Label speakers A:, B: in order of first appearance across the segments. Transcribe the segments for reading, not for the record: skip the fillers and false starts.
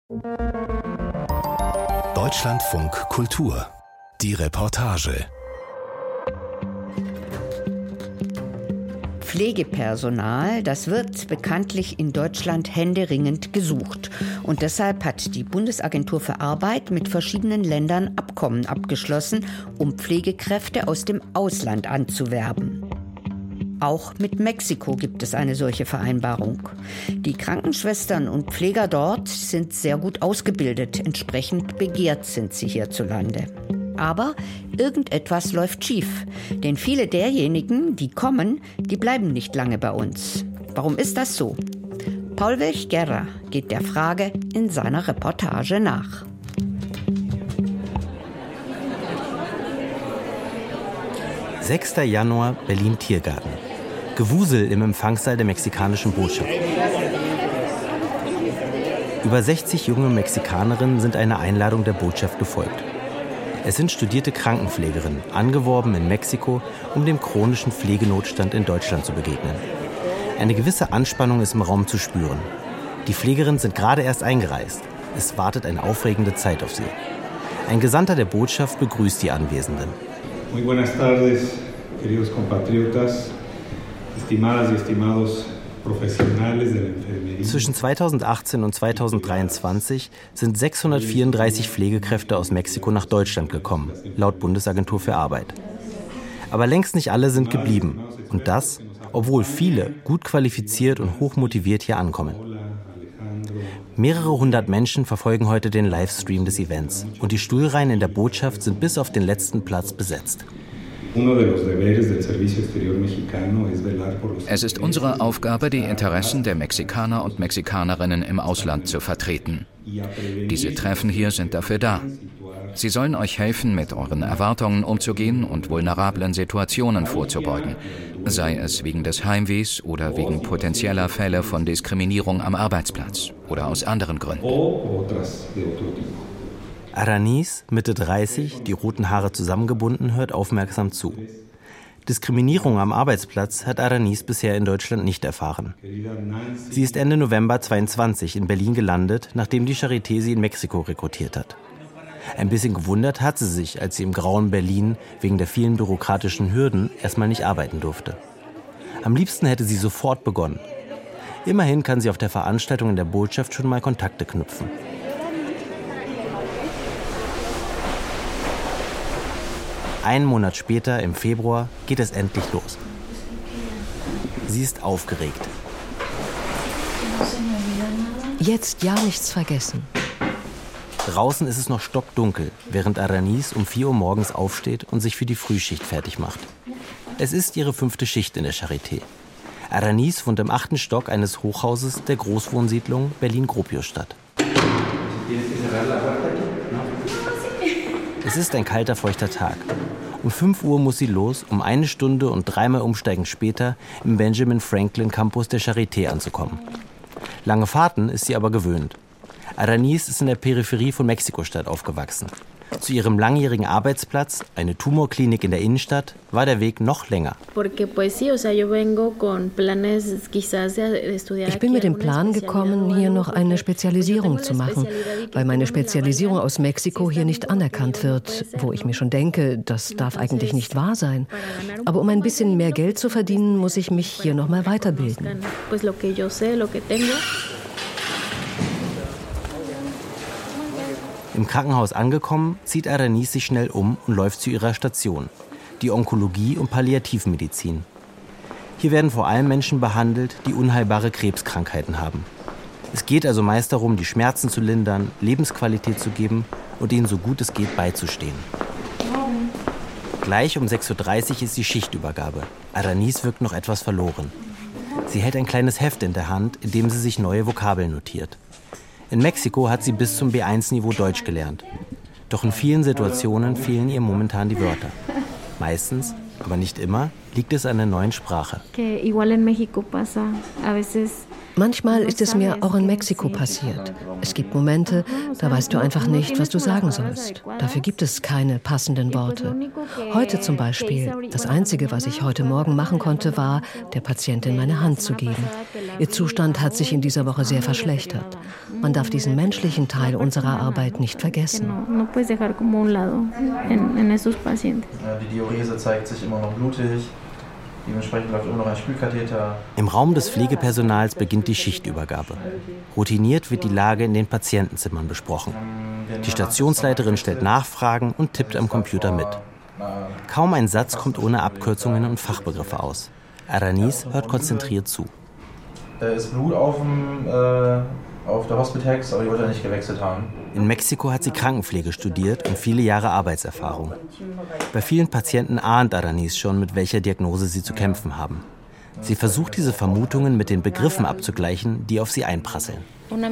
A: Deutschlandfunk Kultur. Die Reportage.
B: Pflegepersonal, das wird bekanntlich in Deutschland händeringend gesucht. Und deshalb hat die Bundesagentur für Arbeit mit verschiedenen Ländern Abkommen abgeschlossen, um Pflegekräfte aus dem Ausland anzuwerben. Auch mit Mexiko gibt es eine solche Vereinbarung. Die Krankenschwestern und Pfleger dort sind sehr gut ausgebildet. Entsprechend begehrt sind sie hierzulande. Aber irgendetwas läuft schief. Denn viele derjenigen, die kommen, die bleiben nicht lange bei uns. Warum ist das so? Paul Welch-Gerrer geht der Frage in seiner Reportage nach.
C: »6. Januar, Berlin-Tiergarten. Gewusel im Empfangssaal der mexikanischen Botschaft. Über 60 junge Mexikanerinnen sind einer Einladung der Botschaft gefolgt. Es sind studierte Krankenpflegerinnen, angeworben in Mexiko, um dem chronischen Pflegenotstand in Deutschland zu begegnen. Eine gewisse Anspannung ist im Raum zu spüren. Die Pflegerinnen sind gerade erst eingereist. Es wartet eine aufregende Zeit auf sie. Ein Gesandter der Botschaft begrüßt die Anwesenden.
D: Muy buenas tardes, queridos compatriotas, estimadas y estimados profesionales de la enfermería.
C: Zwischen 2018 und 2023 sind 634 Pflegekräfte aus Mexiko nach Deutschland gekommen, laut Bundesagentur für Arbeit. Aber längst nicht alle sind geblieben. Und das, obwohl viele gut qualifiziert und hochmotiviert hier ankommen. Mehrere hundert Menschen verfolgen heute den Livestream des Events. Und die Stuhlreihen in der Botschaft sind bis auf den letzten Platz besetzt.
E: Es ist unsere Aufgabe, die Interessen der Mexikaner und Mexikanerinnen im Ausland zu vertreten. Diese Treffen hier sind dafür da. Sie sollen euch helfen, mit euren Erwartungen umzugehen und vulnerablen Situationen vorzubeugen, sei es wegen des Heimwehs oder wegen potenzieller Fälle von Diskriminierung am Arbeitsplatz oder aus anderen Gründen.
C: Aranis, Mitte 30, die roten Haare zusammengebunden, hört aufmerksam zu. Diskriminierung am Arbeitsplatz hat Aranis bisher in Deutschland nicht erfahren. Sie ist Ende November 22 in Berlin gelandet, nachdem die Charité sie in Mexiko rekrutiert hat. Ein bisschen gewundert hat sie sich, als sie im grauen Berlin wegen der vielen bürokratischen Hürden erstmal nicht arbeiten durfte. Am liebsten hätte sie sofort begonnen. Immerhin kann sie auf der Veranstaltung in der Botschaft schon mal Kontakte knüpfen. Einen Monat später, im Februar, geht es endlich los. Sie ist aufgeregt.
F: Jetzt ja nichts vergessen.
C: Draußen ist es noch stockdunkel, während Aranis um 4 Uhr morgens aufsteht und sich für die Frühschicht fertig macht. Es ist ihre 5. Schicht in der Charité. Aranis wohnt im 8. Stock eines Hochhauses der Großwohnsiedlung Berlin-Gropiusstadt. Es ist ein kalter, feuchter Tag. Um 5 Uhr muss sie los, um 1 Stunde und 3-mal Umsteigen später im Benjamin Franklin Campus der Charité anzukommen. Lange Fahrten ist sie aber gewöhnt. Aranis ist in der Peripherie von Mexiko-Stadt aufgewachsen. Zu ihrem langjährigen Arbeitsplatz, eine Tumorklinik in der Innenstadt, war der Weg noch länger.
F: Ich bin mit dem Plan gekommen, hier noch eine Spezialisierung zu machen, weil meine Spezialisierung aus Mexiko hier nicht anerkannt wird, wo ich mir schon denke, das darf eigentlich nicht wahr sein. Aber um ein bisschen mehr Geld zu verdienen, muss ich mich hier noch mal weiterbilden.
C: Im Krankenhaus angekommen, zieht Aranis sich schnell um und läuft zu ihrer Station, die Onkologie und Palliativmedizin. Hier werden vor allem Menschen behandelt, die unheilbare Krebskrankheiten haben. Es geht also meist darum, die Schmerzen zu lindern, Lebensqualität zu geben und ihnen so gut es geht beizustehen. Gleich um 6.30 Uhr ist die Schichtübergabe. Aranis wirkt noch etwas verloren. Sie hält ein kleines Heft in der Hand, in dem sie sich neue Vokabeln notiert. In Mexiko hat sie bis zum B1-Niveau Deutsch gelernt. Doch in vielen Situationen fehlen ihr momentan die Wörter. Meistens, aber nicht immer, liegt es an der neuen Sprache.
F: Manchmal ist es mir auch in Mexiko passiert. Es gibt Momente, da weißt du einfach nicht, was du sagen sollst. Dafür gibt es keine passenden Worte. Heute zum Beispiel, das Einzige, was ich heute Morgen machen konnte, war, der Patientin meine Hand zu geben. Ihr Zustand hat sich in dieser Woche sehr verschlechtert. Man darf diesen menschlichen Teil unserer Arbeit nicht vergessen.
G: Die Diurese zeigt sich immer noch blutig. Dementsprechend läuft immer noch ein Spülkatheter.
C: Im Raum des Pflegepersonals beginnt die Schichtübergabe. Routiniert wird die Lage in den Patientenzimmern besprochen. Die Stationsleiterin stellt Nachfragen und tippt am Computer mit. Kaum ein Satz kommt ohne Abkürzungen und Fachbegriffe aus. Aranis hört konzentriert zu.
G: Da ist Blut auf der Hospitex, aber die wollte er nicht gewechselt haben.
C: In Mexiko hat sie Krankenpflege studiert und viele Jahre Arbeitserfahrung. Bei vielen Patienten ahnt Aranis schon, mit welcher Diagnose sie zu kämpfen haben. Sie versucht, diese Vermutungen mit den Begriffen abzugleichen, die auf sie einprasseln.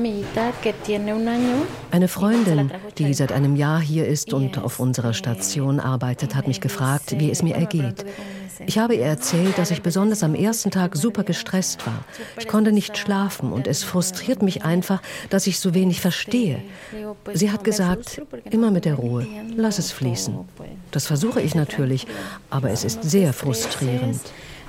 F: Eine Freundin, die seit einem Jahr hier ist und auf unserer Station arbeitet, hat mich gefragt, wie es mir ergeht. Ich habe ihr erzählt, dass ich besonders am ersten Tag super gestresst war. Ich konnte nicht schlafen und es frustriert mich einfach, dass ich so wenig verstehe. Sie hat gesagt, immer mit der Ruhe, lass es fließen. Das versuche ich natürlich, aber es ist sehr frustrierend.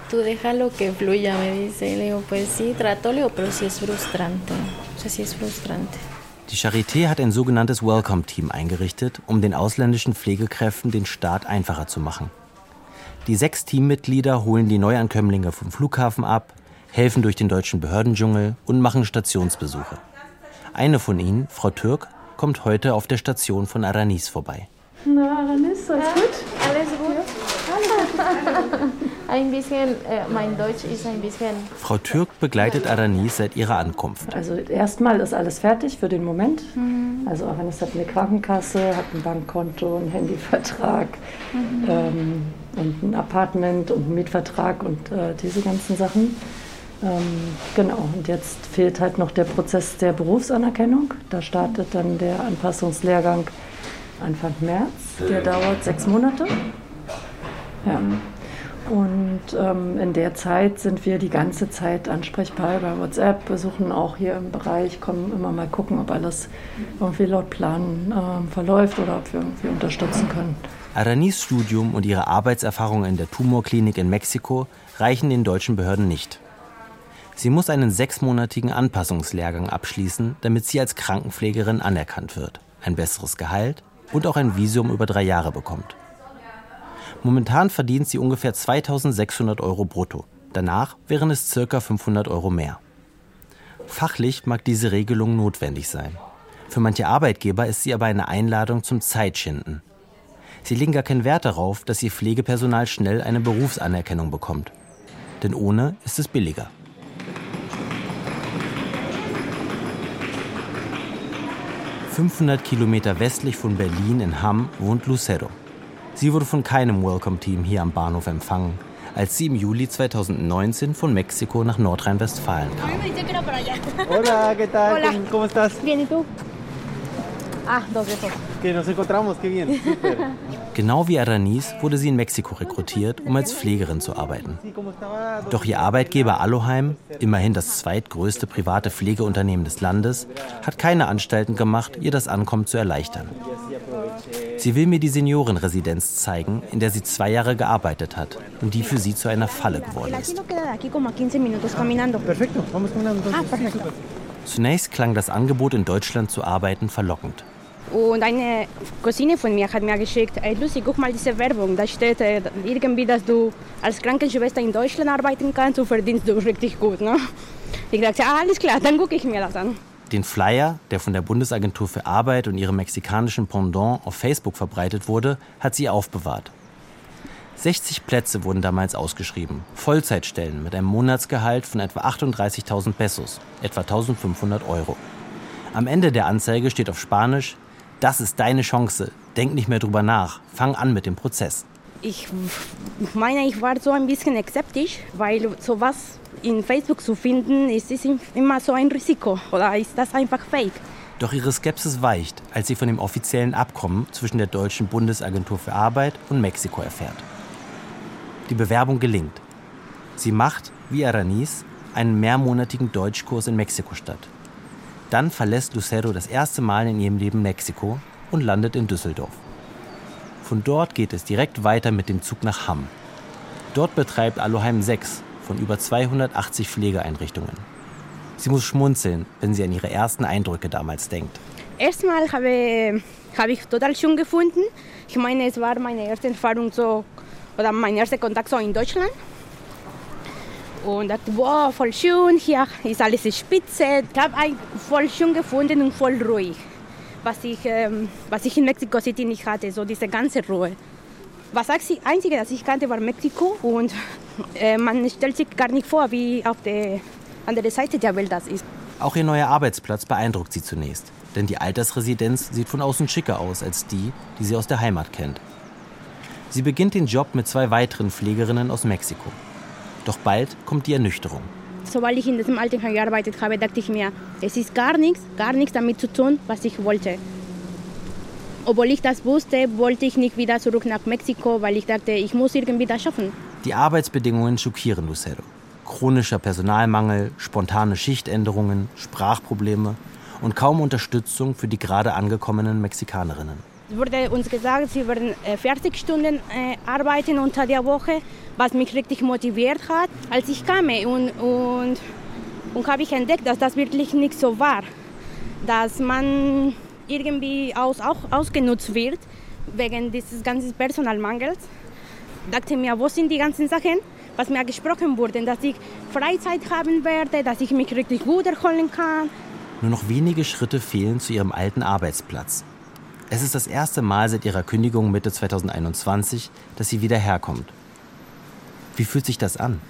C: Die Charité hat ein sogenanntes Welcome-Team eingerichtet, um den ausländischen Pflegekräften den Start einfacher zu machen. Die 6 Teammitglieder holen die Neuankömmlinge vom Flughafen ab, helfen durch den deutschen Behördendschungel und machen Stationsbesuche. Eine von ihnen, Frau Türk, kommt heute auf der Station von Aranis vorbei.
H: Na, Aranis, alles gut?
I: Alles gut. Ein bisschen, mein Deutsch ist ein bisschen...
C: Frau Türk begleitet Aranis seit ihrer Ankunft.
H: Also erstmal ist alles fertig für den Moment. Also Aranis hat eine Krankenkasse, hat ein Bankkonto, einen Handyvertrag und ein Apartment und einen Mietvertrag und diese ganzen Sachen. Genau, und jetzt fehlt halt noch der Prozess der Berufsanerkennung. Da startet dann der Anpassungslehrgang Anfang März. Der dauert 6 Monate. Ja. Und in der Zeit sind wir die ganze Zeit ansprechbar bei WhatsApp, besuchen auch hier im Bereich, kommen immer mal gucken, ob alles irgendwie laut Plan verläuft oder ob wir irgendwie unterstützen können.
C: Aranis Studium und ihre Arbeitserfahrung in der Tumorklinik in Mexiko reichen den deutschen Behörden nicht. Sie muss einen 6-monatigen Anpassungslehrgang abschließen, damit sie als Krankenpflegerin anerkannt wird, ein besseres Gehalt und auch ein Visum über 3 Jahre bekommt. Momentan verdient sie ungefähr 2.600 € brutto. Danach wären es ca. 500 € mehr. Fachlich mag diese Regelung notwendig sein. Für manche Arbeitgeber ist sie aber eine Einladung zum Zeitschinden. Sie legen gar keinen Wert darauf, dass ihr Pflegepersonal schnell eine Berufsanerkennung bekommt. Denn ohne ist es billiger. ...500 Kilometer westlich von Berlin in Hamm wohnt Lucero. Sie wurde von keinem Welcome-Team hier am Bahnhof empfangen, als sie im Juli 2019 von Mexiko nach Nordrhein-Westfalen kam.
J: Hola, ¿qué tal? Hola. ¿Cómo estás?
I: Bien, ¿y tú? Ah, 2 besos.
J: Que nos encontramos, qué bien. Super.
C: Genau wie Aranis wurde sie in Mexiko rekrutiert, um als Pflegerin zu arbeiten. Doch ihr Arbeitgeber Aloheim, immerhin das zweitgrößte private Pflegeunternehmen des Landes, hat keine Anstalten gemacht, ihr das Ankommen zu erleichtern. Sie will mir die Seniorenresidenz zeigen, in der sie 2 Jahre gearbeitet hat und die für sie zu einer Falle geworden ist. Zunächst klang das Angebot, in Deutschland zu arbeiten, verlockend.
I: Und eine Cousine von mir hat mir geschickt, hey Lucy, guck mal diese Werbung, da steht irgendwie, dass du als Krankenschwester in Deutschland arbeiten kannst und verdienst du richtig gut. Ne? Ich dachte, alles klar, dann gucke ich mir das an.
C: Den Flyer, der von der Bundesagentur für Arbeit und ihrem mexikanischen Pendant auf Facebook verbreitet wurde, hat sie aufbewahrt. 60 Plätze wurden damals ausgeschrieben, Vollzeitstellen mit einem Monatsgehalt von etwa 38.000 Pesos, etwa 1.500 €. Am Ende der Anzeige steht auf Spanisch: Das ist deine Chance, denk nicht mehr drüber nach, fang an mit dem Prozess.
I: Ich meine, ich war so ein bisschen skeptisch, weil sowas in Facebook zu finden, ist immer so ein Risiko, oder ist das einfach fake?
C: Doch ihre Skepsis weicht, als sie von dem offiziellen Abkommen zwischen der deutschen Bundesagentur für Arbeit und Mexiko erfährt. Die Bewerbung gelingt. Sie macht, wie Aranis, einen mehrmonatigen Deutschkurs in Mexiko statt. Dann verlässt Lucero das erste Mal in ihrem Leben Mexiko und landet in Düsseldorf. Von dort geht es direkt weiter mit dem Zug nach Hamm. Dort betreibt Aloheim 6 von über 280 Pflegeeinrichtungen. Sie muss schmunzeln, wenn sie an ihre ersten Eindrücke damals denkt.
I: Erstmal habe ich total schön gefunden. Ich meine, es war meine erste Erfahrung oder mein erster Kontakt in Deutschland. Und dachte, wow, voll schön, hier ist alles spitze. Ich habe voll schön gefunden und voll ruhig, was ich in Mexico City nicht hatte, so diese ganze Ruhe. Das Einzige, das ich kannte, war Mexiko und man stellt sich gar nicht vor, wie auf der anderen Seite der Welt das ist.
C: Auch ihr neuer Arbeitsplatz beeindruckt sie zunächst, denn die Altersresidenz sieht von außen schicker aus als die sie aus der Heimat kennt. Sie beginnt den Job mit 2 weiteren Pflegerinnen aus Mexiko. Doch bald kommt die Ernüchterung.
I: Sobald ich in diesem Altenheim gearbeitet habe, dachte ich mir, es ist gar nichts damit zu tun, was ich wollte. Obwohl ich das wusste, wollte ich nicht wieder zurück nach Mexiko, weil ich dachte, ich muss irgendwie das schaffen.
C: Die Arbeitsbedingungen schockieren Lucero. Chronischer Personalmangel, spontane Schichtänderungen, Sprachprobleme und kaum Unterstützung für die gerade angekommenen Mexikanerinnen.
I: Es wurde uns gesagt, sie werden 40 Stunden arbeiten unter der Woche, was mich richtig motiviert hat. Als ich kam und habe ich entdeckt, dass das wirklich nicht so war. Dass man irgendwie auch ausgenutzt wird wegen dieses ganzen Personalmangels. Ich dachte mir, wo sind die ganzen Sachen, was mir gesprochen wurde, dass ich Freizeit haben werde, dass ich mich richtig gut erholen kann.
C: Nur noch wenige Schritte fehlen zu ihrem alten Arbeitsplatz. Es ist das erste Mal seit ihrer Kündigung Mitte 2021, dass sie wieder herkommt. Wie fühlt sich das an?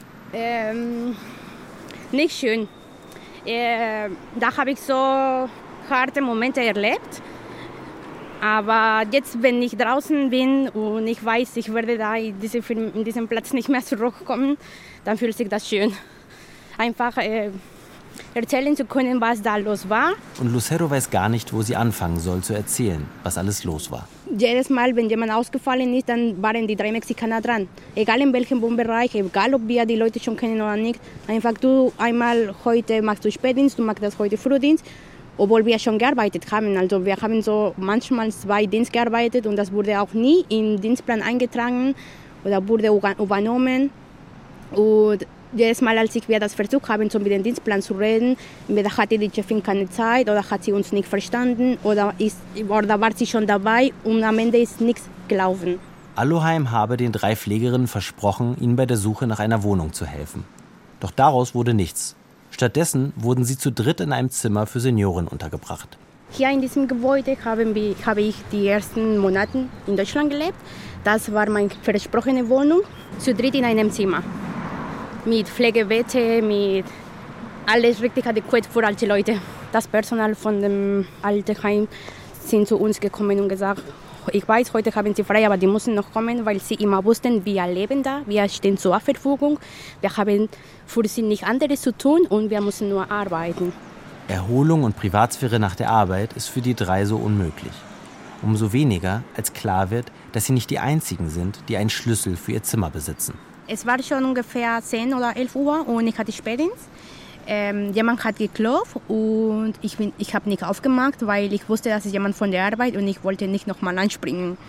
I: Nicht schön. Da habe ich so harte Momente erlebt. Aber jetzt, wenn ich draußen bin und ich weiß, ich werde da in diesem Platz nicht mehr zurückkommen, dann fühlt sich das schön. Einfach erzählen zu können, was da los war.
C: Und Lucero weiß gar nicht, wo sie anfangen soll zu erzählen, was alles los war.
I: Jedes Mal, wenn jemand ausgefallen ist, dann waren die 3 Mexikaner dran. Egal in welchem Wohnbereich, egal ob wir die Leute schon kennen oder nicht. Einfach du einmal heute machst du Spätdienst, du machst das heute Frühdienst. Obwohl wir schon gearbeitet haben. Also wir haben so manchmal 2 Dienste gearbeitet und das wurde auch nie im Dienstplan eingetragen oder wurde übernommen. Und jedes Mal, als wir das versucht haben, so mit dem Dienstplan zu reden, entweder hatte die Chefin keine Zeit oder hat sie uns nicht verstanden oder war sie schon dabei und am Ende ist nichts gelaufen.
C: Aloheim habe den 3 Pflegerinnen versprochen, ihnen bei der Suche nach einer Wohnung zu helfen. Doch daraus wurde nichts. Stattdessen wurden sie zu dritt in einem Zimmer für Senioren untergebracht.
I: Hier in diesem Gebäude habe ich die ersten Monate in Deutschland gelebt. Das war meine versprochene Wohnung, zu dritt in einem Zimmer. Mit Pflegebette, mit alles richtig adäquat für alte Leute. Das Personal von dem Altenheim sind zu uns gekommen und gesagt, ich weiß, heute haben sie frei, aber die müssen noch kommen, weil sie immer wussten, wir leben da, wir stehen zur Verfügung, wir haben für sie nichts anderes zu tun und wir müssen nur arbeiten.
C: Erholung und Privatsphäre nach der Arbeit ist für die 3 so unmöglich. Umso weniger, als klar wird, dass sie nicht die Einzigen sind, die einen Schlüssel für ihr Zimmer besitzen.
I: Es war schon ungefähr 10 oder 11 Uhr und ich hatte Spätdienst. Jemand hat geklopft und ich habe nicht aufgemacht, weil ich wusste, dass es jemand von der Arbeit und ich wollte nicht nochmal anspringen.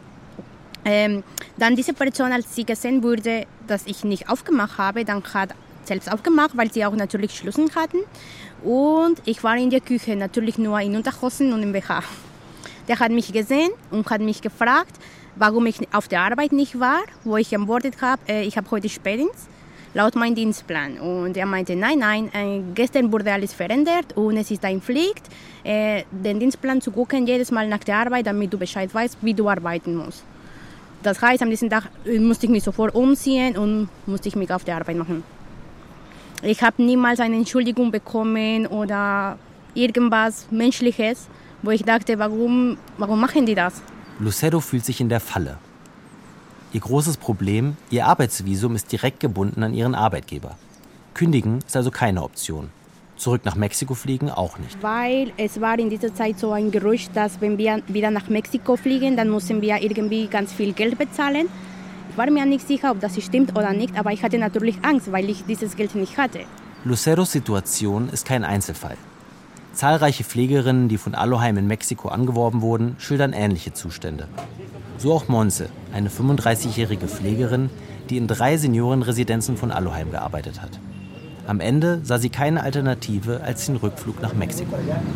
I: Dann diese Person, als sie gesehen wurde, dass ich nicht aufgemacht habe, dann hat selbst aufgemacht, weil sie auch natürlich Schlüssel hatten. Und ich war in der Küche, natürlich nur in Unterhosen und im BH. Der hat mich gesehen und hat mich gefragt, warum ich auf der Arbeit nicht war, wo ich antwortet habe, ich habe heute Spätdienst. Laut meinem Dienstplan. Und er meinte, nein, gestern wurde alles verändert und es ist deine Pflicht, den Dienstplan zu gucken, jedes Mal nach der Arbeit, damit du Bescheid weißt, wie du arbeiten musst. Das heißt, an diesem Tag musste ich mich sofort umziehen und musste ich mich auf der Arbeit machen. Ich habe niemals eine Entschuldigung bekommen oder irgendwas Menschliches, wo ich dachte, warum machen die das?
C: Lucero fühlt sich in der Falle. Ihr großes Problem, ihr Arbeitsvisum ist direkt gebunden an ihren Arbeitgeber. Kündigen ist also keine Option. Zurück nach Mexiko fliegen auch nicht.
I: Weil es war in dieser Zeit so ein Gerücht, dass wenn wir wieder nach Mexiko fliegen, dann müssen wir irgendwie ganz viel Geld bezahlen. Ich war mir nicht sicher, ob das stimmt oder nicht, aber ich hatte natürlich Angst, weil ich dieses Geld nicht hatte.
C: Luceros Situation ist kein Einzelfall. Zahlreiche Pflegerinnen, die von Aloheim in Mexiko angeworben wurden, schildern ähnliche Zustände. So auch Montse, eine 35-jährige Pflegerin, die in 3 Seniorenresidenzen von Aloheim gearbeitet hat. Am Ende sah sie keine Alternative als den Rückflug nach Mexiko.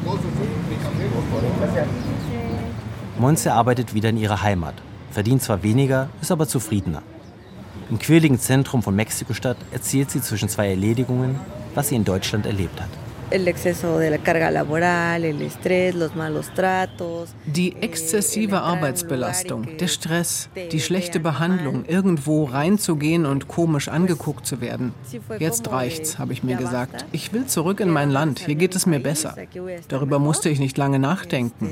C: Montse arbeitet wieder in ihrer Heimat, verdient zwar weniger, ist aber zufriedener. Im quirligen Zentrum von Mexiko-Stadt erzählt sie zwischen 2 Erledigungen, was sie in Deutschland erlebt hat.
K: Die exzessive Arbeitsbelastung, der Stress, die schlechte Behandlung, irgendwo reinzugehen und komisch angeguckt zu werden. Jetzt reicht's, habe ich mir gesagt. Ich will zurück in mein Land, hier geht es mir besser. Darüber musste ich nicht lange nachdenken.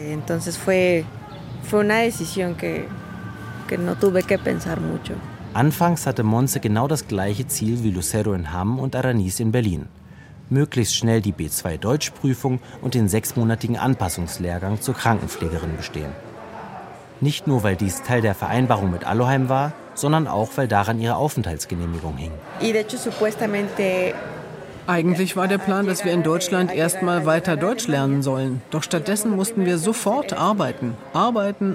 C: Anfangs hatte Montse genau das gleiche Ziel wie Lucero in Hamm und Aranis in Berlin. Möglichst schnell die B2-Deutschprüfung und den 6-monatigen Anpassungslehrgang zur Krankenpflegerin bestehen. Nicht nur, weil dies Teil der Vereinbarung mit Aloheim war, sondern auch, weil daran ihre Aufenthaltsgenehmigung hing.
K: Eigentlich war der Plan, dass wir in Deutschland erstmal weiter Deutsch lernen sollen. Doch stattdessen mussten wir sofort arbeiten. Arbeiten.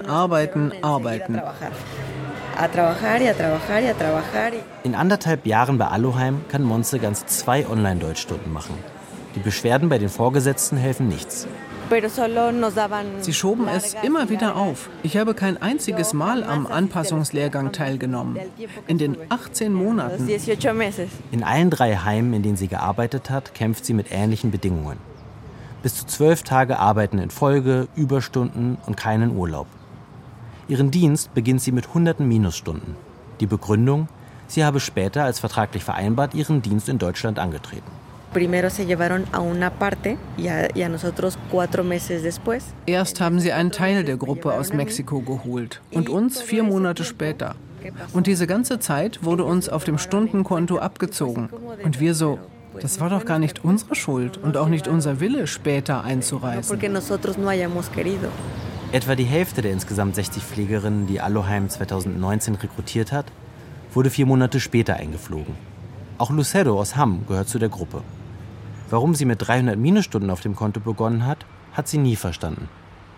C: In 1,5 Jahren bei Aloheim kann Montse ganz 2 Online-Deutschstunden machen. Die Beschwerden bei den Vorgesetzten helfen nichts.
K: Sie schoben es immer wieder auf. Ich habe kein einziges Mal am Anpassungslehrgang teilgenommen. In den 18 Monaten.
C: In allen 3 Heimen, in denen sie gearbeitet hat, kämpft sie mit ähnlichen Bedingungen. Bis zu 12 Tage Arbeiten in Folge, Überstunden und keinen Urlaub. Ihren Dienst beginnt sie mit Hunderten Minusstunden. Die Begründung: sie habe später als vertraglich vereinbart ihren Dienst in Deutschland angetreten.
K: Erst haben sie einen Teil der Gruppe aus Mexiko geholt und uns 4 Monate später. Und diese ganze Zeit wurde uns auf dem Stundenkonto abgezogen. Und wir so: Das war doch gar nicht unsere Schuld und auch nicht unser Wille, später einzureisen.
C: Etwa die Hälfte der insgesamt 60 Pflegerinnen, die Aloheim 2019 rekrutiert hat, wurde 4 Monate später eingeflogen. Auch Lucero aus Hamm gehört zu der Gruppe. Warum sie mit 300 Minusstunden auf dem Konto begonnen hat, hat sie nie verstanden.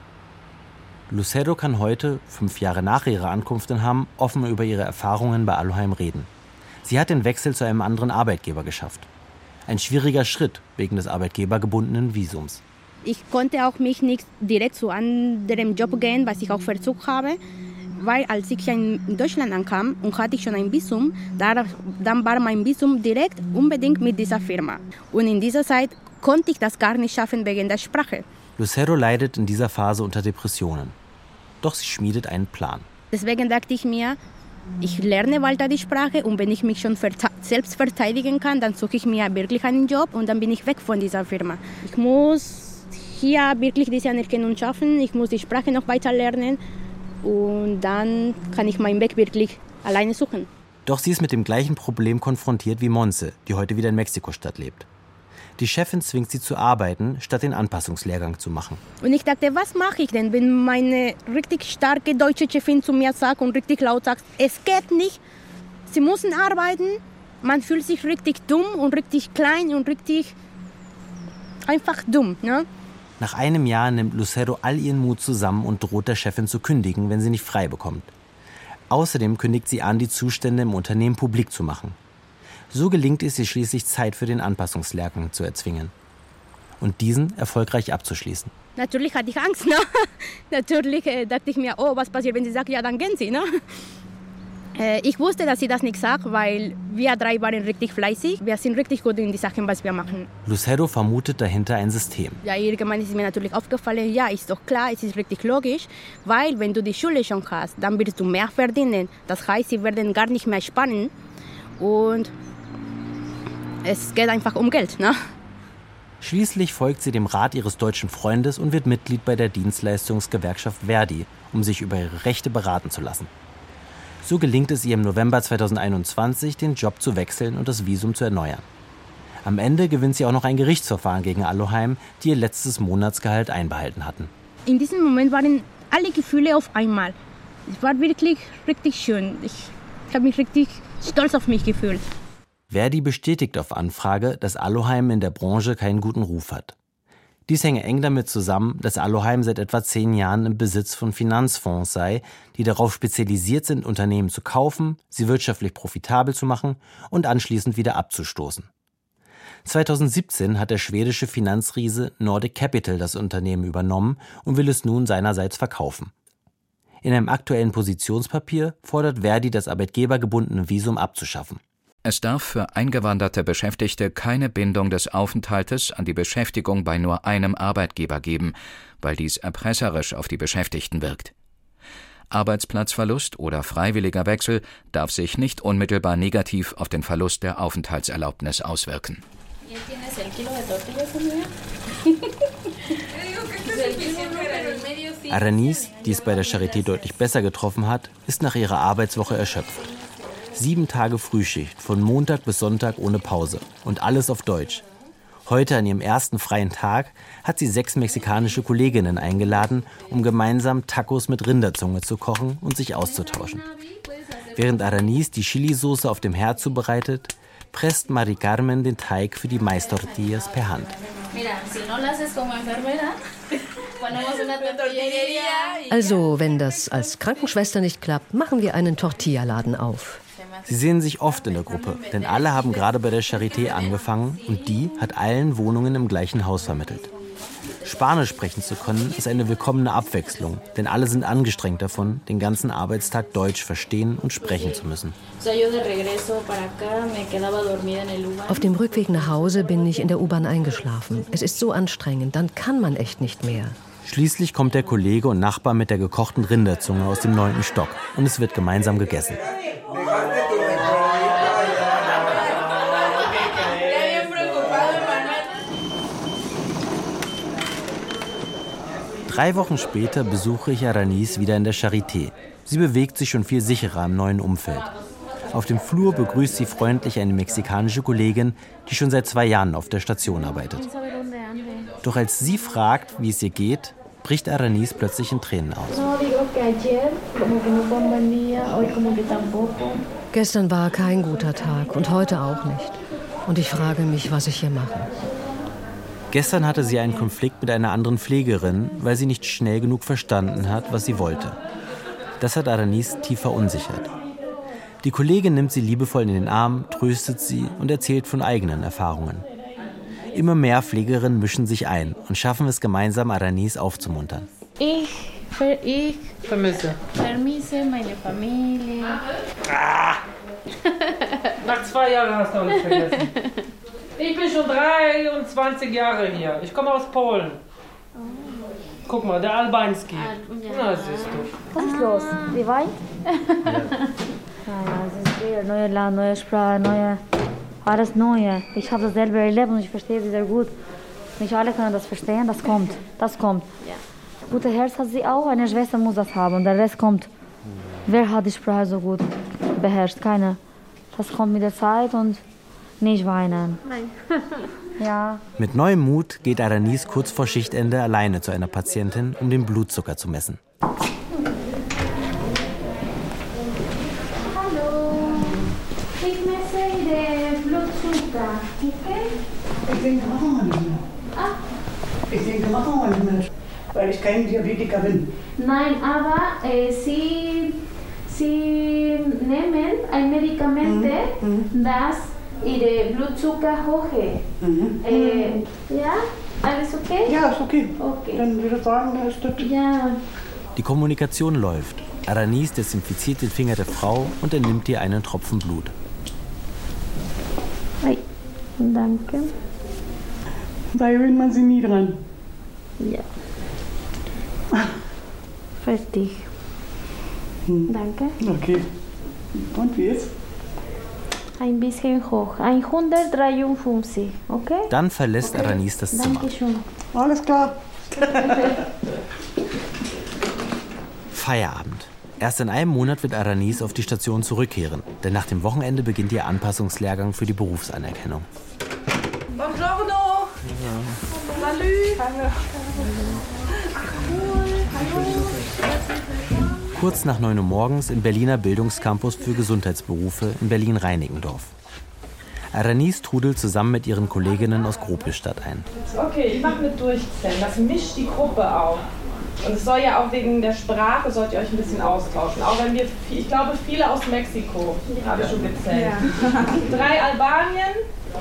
C: Lucero kann heute, 5 Jahre nach ihrer Ankunft in Hamm, offen über ihre Erfahrungen bei Aloheim reden. Sie hat den Wechsel zu einem anderen Arbeitgeber geschafft. Ein schwieriger Schritt wegen des arbeitgebergebundenen Visums.
I: Ich konnte auch mich nicht direkt zu anderem Job gehen, was ich auch versucht habe, weil als ich in Deutschland ankam und hatte ich schon ein Visum, dann war mein Visum direkt unbedingt mit dieser Firma. Und in dieser Zeit konnte ich das gar nicht schaffen wegen der Sprache.
C: Lucero leidet in dieser Phase unter Depressionen. Doch sie schmiedet einen Plan.
I: Deswegen dachte ich mir, ich lerne weiter die Sprache und wenn ich mich schon selbst verteidigen kann, dann suche ich mir wirklich einen Job und dann bin ich weg von dieser Firma. Ich muss hier wirklich diese Anerkennung schaffen, ich muss die Sprache noch weiter lernen und dann kann ich meinen Weg wirklich alleine suchen.
C: Doch sie ist mit dem gleichen Problem konfrontiert wie Montse, die heute wieder in Mexiko-Stadt lebt. Die Chefin zwingt sie zu arbeiten, statt den Anpassungslehrgang zu machen.
I: Und ich dachte, was mache ich denn, wenn meine richtig starke deutsche Chefin zu mir sagt und richtig laut sagt, es geht nicht, sie müssen arbeiten. Man fühlt sich richtig dumm und richtig klein und richtig einfach dumm, ne?
C: Nach einem Jahr nimmt Lucero all ihren Mut zusammen und droht der Chefin zu kündigen, wenn sie nicht frei bekommt. Außerdem kündigt sie an, die Zustände im Unternehmen publik zu machen. So gelingt es ihr schließlich, Zeit für den Anpassungslehrgang zu erzwingen und diesen erfolgreich abzuschließen.
I: Natürlich hatte ich Angst, ne? Natürlich dachte ich mir, oh, was passiert, wenn sie sagt, ja, dann gehen sie, ne? Ich wusste, dass sie das nicht sagt, weil wir 3 waren richtig fleißig. Wir sind richtig gut in die Sachen, was wir machen.
C: Lucero vermutet dahinter ein System.
I: Ja, irgendwann ist mir natürlich aufgefallen, ja, ist doch klar, es ist richtig logisch, weil wenn du die Schule schon hast, dann wirst du mehr verdienen. Das heißt, sie werden gar nicht mehr sparen und es geht einfach um Geld, ne?
C: Schließlich folgt sie dem Rat ihres deutschen Freundes und wird Mitglied bei der Dienstleistungsgewerkschaft Verdi, um sich über ihre Rechte beraten zu lassen. So gelingt es ihr im November 2021, den Job zu wechseln und das Visum zu erneuern. Am Ende gewinnt sie auch noch ein Gerichtsverfahren gegen Aloheim, die ihr letztes Monatsgehalt einbehalten hatten.
I: In diesem Moment waren alle Gefühle auf einmal. Es war wirklich richtig schön. Ich habe mich richtig stolz auf mich gefühlt.
C: Verdi bestätigt auf Anfrage, dass Alloheim in der Branche keinen guten Ruf hat. Dies hänge eng damit zusammen, dass Alloheim seit etwa 10 Jahren im Besitz von Finanzfonds sei, die darauf spezialisiert sind, Unternehmen zu kaufen, sie wirtschaftlich profitabel zu machen und anschließend wieder abzustoßen. 2017 hat der schwedische Finanzriese Nordic Capital das Unternehmen übernommen und will es nun seinerseits verkaufen. In einem aktuellen Positionspapier fordert Verdi, das arbeitgebergebundene Visum abzuschaffen.
E: Es darf für eingewanderte Beschäftigte keine Bindung des Aufenthaltes an die Beschäftigung bei nur einem Arbeitgeber geben, weil dies erpresserisch auf die Beschäftigten wirkt. Arbeitsplatzverlust oder freiwilliger Wechsel darf sich nicht unmittelbar negativ auf den Verlust der Aufenthaltserlaubnis auswirken.
C: Aranis, die es bei der Charité deutlich besser getroffen hat, ist nach ihrer Arbeitswoche erschöpft. 7 Tage Frühschicht, von Montag bis Sonntag ohne Pause. Und alles auf Deutsch. Heute, an ihrem ersten freien Tag, hat sie 6 mexikanische Kolleginnen eingeladen, um gemeinsam Tacos mit Rinderzunge zu kochen und sich auszutauschen. Während Aranis die Chilisauce auf dem Herd zubereitet, presst Mari Carmen den Teig für die Mais-Tortillas per Hand.
F: Also, wenn das als Krankenschwester nicht klappt, machen wir einen Tortillaladen auf.
C: Sie sehen sich oft in der Gruppe, denn alle haben gerade bei der Charité angefangen und die hat allen Wohnungen im gleichen Haus vermittelt. Spanisch sprechen zu können, ist eine willkommene Abwechslung, denn alle sind angestrengt davon, den ganzen Arbeitstag Deutsch verstehen und sprechen zu müssen.
F: Auf dem Rückweg nach Hause bin ich in der U-Bahn eingeschlafen. Es ist so anstrengend, dann kann man echt nicht mehr.
C: Schließlich kommt der Kollege und Nachbar mit der gekochten Rinderzunge aus dem 9. Stock und es wird gemeinsam gegessen. 3 Wochen später besuche ich Aranis wieder in der Charité. Sie bewegt sich schon viel sicherer im neuen Umfeld. Auf dem Flur begrüßt sie freundlich eine mexikanische Kollegin, die schon seit 2 Jahren auf der Station arbeitet. Doch als sie fragt, wie es ihr geht, bricht Aranis plötzlich in Tränen aus.
F: Gestern war kein guter Tag und heute auch nicht. Und ich frage mich, was ich hier mache.
C: Gestern hatte sie einen Konflikt mit einer anderen Pflegerin, weil sie nicht schnell genug verstanden hat, was sie wollte. Das hat Aranis tief verunsichert. Die Kollegin nimmt sie liebevoll in den Arm, tröstet sie und erzählt von eigenen Erfahrungen. Immer mehr Pflegerinnen mischen sich ein und schaffen es gemeinsam, Aranis aufzumuntern.
L: Ich vermisse meine Familie.
M: Nach 2 Jahren hast du alles vergessen. Ich bin schon 23 Jahre hier. Ich komme aus Polen. Guck mal, der Albański. Na, siehst du.
L: Was ist los? Wie weit? Ja, es ist wieder neue Land, neue Sprache, alles Neue. Ich habe das selber erlebt und ich verstehe sie sehr gut. Nicht alle können das verstehen, das kommt. Ja. Gutes Herz hat sie auch, eine Schwester muss das haben und der Rest kommt. Wer hat die Sprache so gut beherrscht? Keiner. Das kommt mit der Zeit und nicht weinen. Nein.
F: Ja.
C: Mit neuem Mut geht Aranis kurz vor Schichtende alleine zu einer Patientin, um den Blutzucker zu messen.
L: Ich messe den Blutzucker, okay?
N: Ich denke, machen wir nicht mehr. Ich denke, machen wir nicht mehr, weil ich kein Diabetiker bin.
L: Nein, aber Sie nehmen ein Medikament, das Ihre Blutzucker hochhält. Ja, alles okay?
N: Ja, ist okay.
L: Okay.
N: Dann würde ich sagen, da ist das.
L: Ja.
C: Die Kommunikation läuft. Aranis desinfiziert den Finger der Frau und entnimmt ihr einen Tropfen Blut.
L: Hey, danke.
N: Da gewöhnt man sie nie dran.
L: Ja. Richtig. Danke.
N: Okay. Und wie ist?
L: Ein bisschen hoch. 153, okay?
C: Dann verlässt Aranis das Zimmer.
L: Dankeschön.
N: Alles klar.
C: Feierabend. Erst in einem Monat wird Aranis auf die Station zurückkehren, denn nach dem Wochenende beginnt ihr Anpassungslehrgang für die Berufsanerkennung.
M: Buongiorno. Salut.
C: Kurz nach 9 Uhr morgens im Berliner Bildungscampus für Gesundheitsberufe in Berlin-Reinickendorf. Aranis trudelt zusammen mit ihren Kolleginnen aus Gropiusstadt ein.
O: Okay, ich mache mit Durchzählen. Das mischt die Gruppe auf. Und es soll ja auch wegen der Sprache, sollt ihr euch ein bisschen austauschen. Auch wenn ich glaube, viele aus Mexiko, habe ich schon gezählt. Ja. 3 Albanien,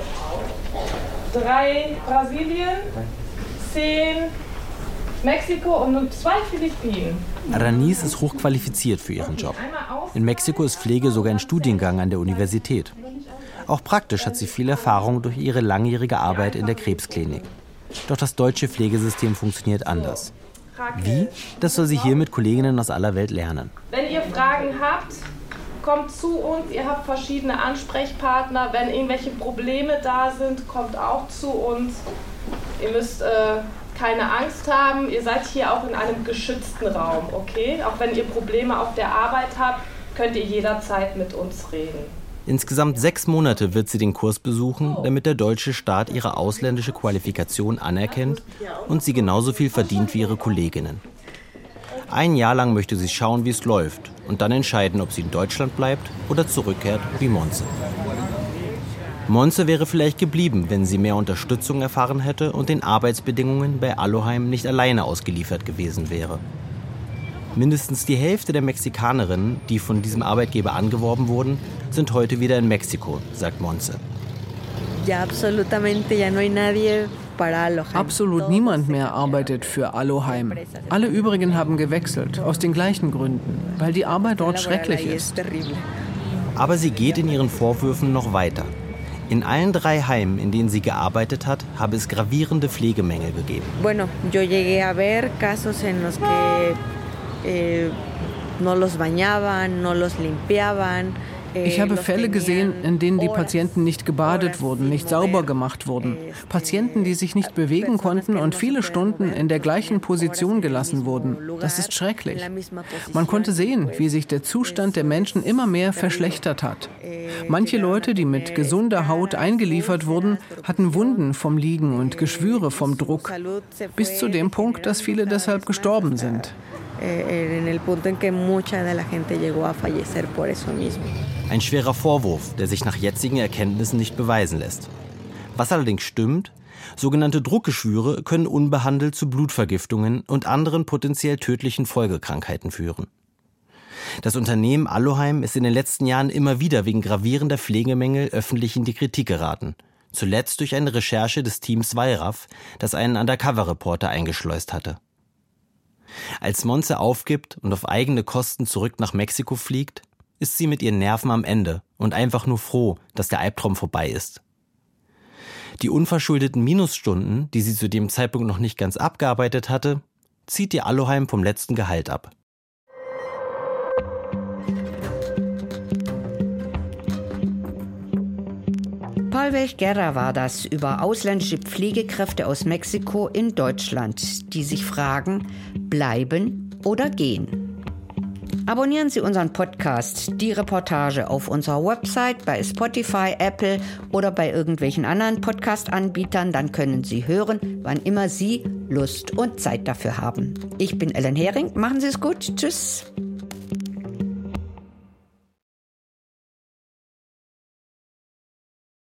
O: 3 Brasilien, 10 Mexiko und nur 2 Philippinen.
C: Aranis ist hochqualifiziert für ihren Job. In Mexiko ist Pflege sogar ein Studiengang an der Universität. Auch praktisch hat sie viel Erfahrung durch ihre langjährige Arbeit in der Krebsklinik. Doch das deutsche Pflegesystem funktioniert anders. Wie? Das soll sie hier mit Kolleginnen aus aller Welt lernen.
O: Wenn ihr Fragen habt, kommt zu uns. Ihr habt verschiedene Ansprechpartner. Wenn irgendwelche Probleme da sind, kommt auch zu uns. Ihr müsst keine Angst haben. Ihr seid hier auch in einem geschützten Raum, okay? Auch wenn ihr Probleme auf der Arbeit habt, könnt ihr jederzeit mit uns reden.
C: Insgesamt 6 Monate wird sie den Kurs besuchen, damit der deutsche Staat ihre ausländische Qualifikation anerkennt und sie genauso viel verdient wie ihre Kolleginnen. 1 Jahr lang möchte sie schauen, wie es läuft und dann entscheiden, ob sie in Deutschland bleibt oder zurückkehrt wie Montse. Montse wäre vielleicht geblieben, wenn sie mehr Unterstützung erfahren hätte und den Arbeitsbedingungen bei Alloheim nicht alleine ausgeliefert gewesen wäre. Mindestens die Hälfte der Mexikanerinnen, die von diesem Arbeitgeber angeworben wurden, sind heute wieder in Mexiko, sagt Montse.
K: Absolut niemand mehr arbeitet für Alloheim. Alle übrigen haben gewechselt, aus den gleichen Gründen, weil die Arbeit dort schrecklich ist.
C: Aber sie geht in ihren Vorwürfen noch weiter. In allen 3 Heimen, in denen sie gearbeitet hat, habe es gravierende Pflegemängel gegeben.
K: Ich habe Fälle gesehen, in denen die Patienten nicht gebadet wurden, nicht sauber gemacht wurden. Patienten, die sich nicht bewegen konnten und viele Stunden in der gleichen Position gelassen wurden. Das ist schrecklich. Man konnte sehen, wie sich der Zustand der Menschen immer mehr verschlechtert hat. Manche Leute, die mit gesunder Haut eingeliefert wurden, hatten Wunden vom Liegen und Geschwüre vom Druck. Bis zu dem Punkt, dass viele deshalb gestorben sind.
C: Ein schwerer Vorwurf, der sich nach jetzigen Erkenntnissen nicht beweisen lässt. Was allerdings stimmt, sogenannte Druckgeschwüre können unbehandelt zu Blutvergiftungen und anderen potenziell tödlichen Folgekrankheiten führen. Das Unternehmen Alloheim ist in den letzten Jahren immer wieder wegen gravierender Pflegemängel öffentlich in die Kritik geraten. Zuletzt durch eine Recherche des Teams Wallraff, das einen Undercover-Reporter eingeschleust hatte. Als Montse aufgibt und auf eigene Kosten zurück nach Mexiko fliegt, ist sie mit ihren Nerven am Ende und einfach nur froh, dass der Albtraum vorbei ist. Die unverschuldeten Minusstunden, die sie zu dem Zeitpunkt noch nicht ganz abgearbeitet hatte, zieht ihr Alloheim vom letzten Gehalt ab.
B: Paul Welch-Guerra war das über ausländische Pflegekräfte aus Mexiko in Deutschland, die sich fragen, bleiben oder gehen. Abonnieren Sie unseren Podcast, die Reportage, auf unserer Website, bei Spotify, Apple oder bei irgendwelchen anderen Podcast-Anbietern. Dann können Sie hören, wann immer Sie Lust und Zeit dafür haben. Ich bin Ellen Hering. Machen Sie es gut. Tschüss.